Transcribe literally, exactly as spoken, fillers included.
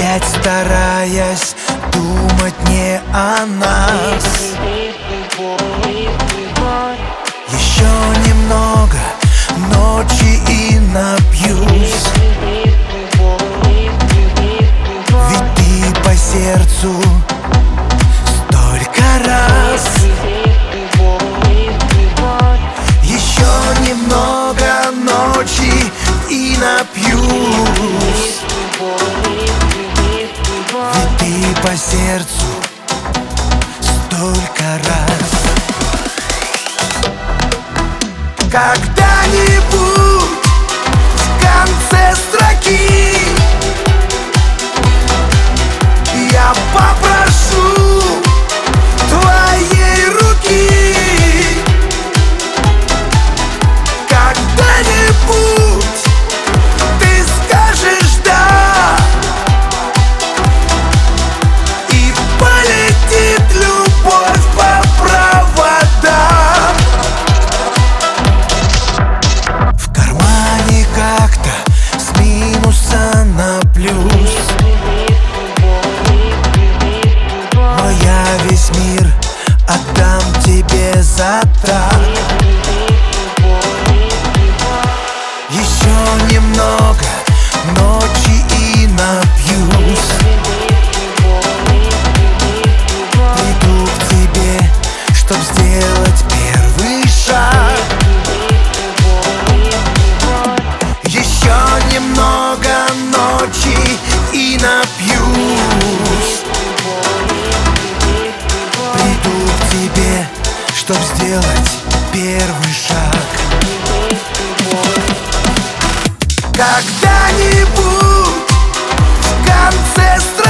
опять стараясь думать не о нас. Еще немного ночи и напьюсь, ведь ты по сердцу столько раз. Еще немного ночи и напьюсь, ведь ты по сердцу столько раз. Когда-нибудь в конце строки я попрошу твоей руки. Когда-нибудь ты скажешь «да», и полетит любовь по проводам. В кармане как-то с минуса на плюс, но я весь мир отдам тебе за так. Еще немного ночи и напьюсь, приду к тебе, чтоб сделать первый шаг. Еще немного ночи и напьюсь, приду к тебе, чтоб сделать первый шаг. Когда-нибудь в конце страны